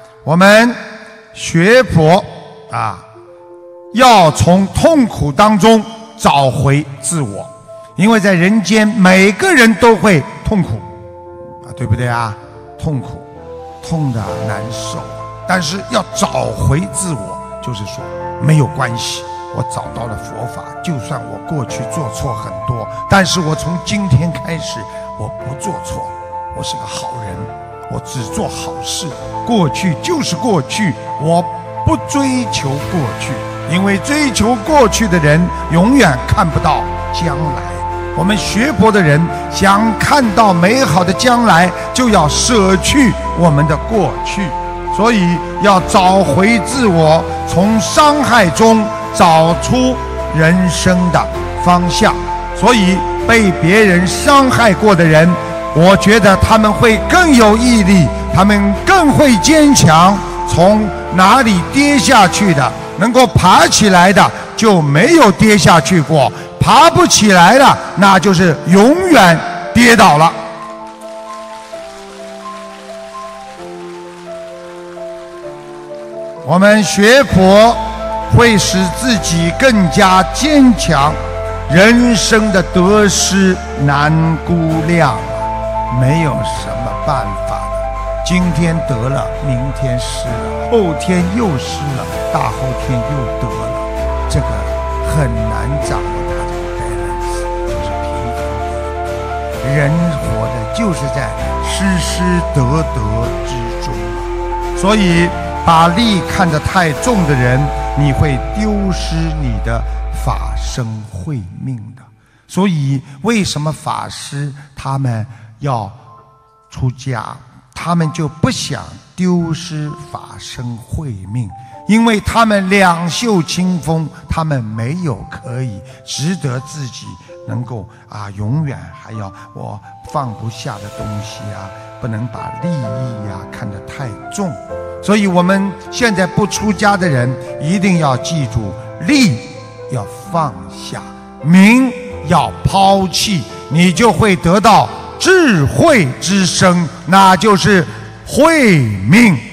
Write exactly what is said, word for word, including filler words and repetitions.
我们学佛啊，要从痛苦当中找回自我，因为在人间每个人都会痛苦啊，对不对啊？痛苦，痛得难受，但是要找回自我，就是说没有关系，我找到了佛法，就算我过去做错很多，但是我从今天开始我不做错，我是个好人，我只做好事，过去就是过去，我不追求过去，因为追求过去的人永远看不到将来。我们学佛的人想看到美好的将来，就要舍去我们的过去，所以要找回自我，从伤害中找出人生的方向。所以被别人伤害过的人，我觉得他们会更有毅力，他们更会坚强，从哪里跌下去的能够爬起来的就没有跌下去过，爬不起来了那就是永远跌倒了。我们学佛会使自己更加坚强，人生的得失难估量，没有什么办法的，今天得了，明天失了，后天又失了，大后天又得了，这个很难掌握它这个 balance， 就是平衡点。人活的就是在失失得得之中，所以把利看得太重的人，你会丢失你的法身慧命的。所以为什么法师他们要出家，他们就不想丢失法身慧命，因为他们两袖清风，他们没有可以值得自己能够啊永远还要我放不下的东西啊，不能把利益啊看得太重。所以我们现在不出家的人一定要记住，利要放下，名要抛弃，你就会得到智慧之身，那就是慧命。